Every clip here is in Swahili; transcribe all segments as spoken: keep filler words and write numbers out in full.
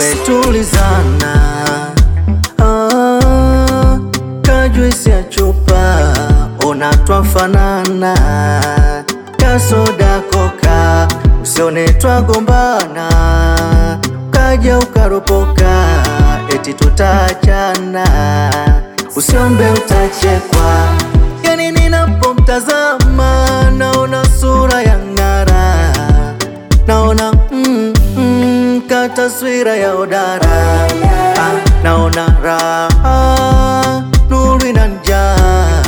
tumetulizana. Ah, kajuisi ya chupa ona twafanana, kasoda koka usione twagombana, kaja ukaropoka eti tutaachana, usiombe utachekwa. Yani ninapomtazama naona sura ya ng'ara, naona mm, mm, kataswira ya odara. Ah, naona raha nuru inanjaa,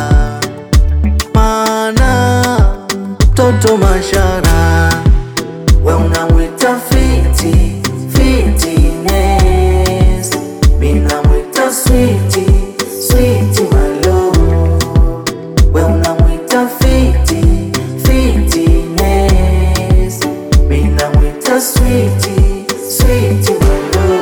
maana mtoto mashara. We unamwita fiti, fitness, mimi namwita sweetie, sweetie my love. We unamwita fiti, fitness, mimi namwita sweetie, sweetie my love.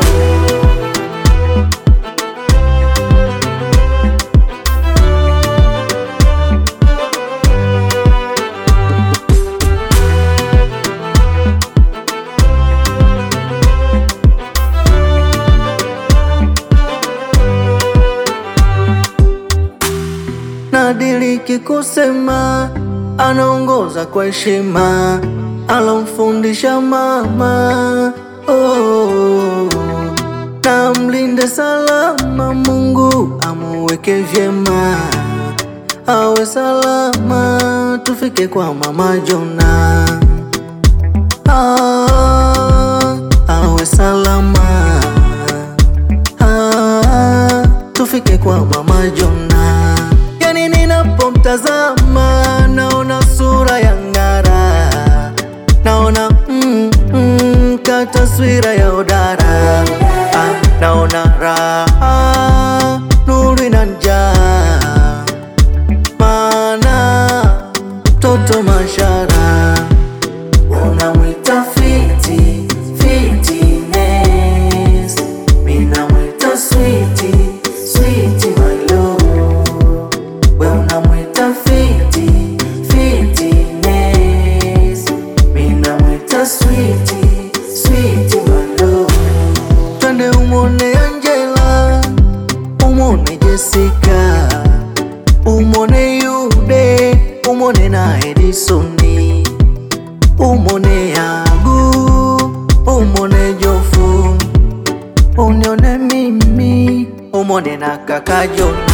Nadiriki kusema anaongoza kwa heshima, alomfundisha mama. Oh, na mlinde salama, Mungu amuweke vyema, awe salama, tufike kwa mama Jona. Ah, awe salama, ah, tufike kwa mama Jona. Yani ninapomtazama naona sura ya ng'ara, naona mm, mm, kataswira ya odara. Ah, naona raha nuru inanjaa, maana mtoto mashara. Unamwita fiti, fitness, mimi namwita sweetie, sweetie my love. We unamwita fiti, fitness, mimi namwita sweetie, sweetie my love. Twende umone Angela, umone Jessica, umone Yude, umone na Edisoni, umone Yagu, umone Jofu, unione mimi, umone na kaka Jona.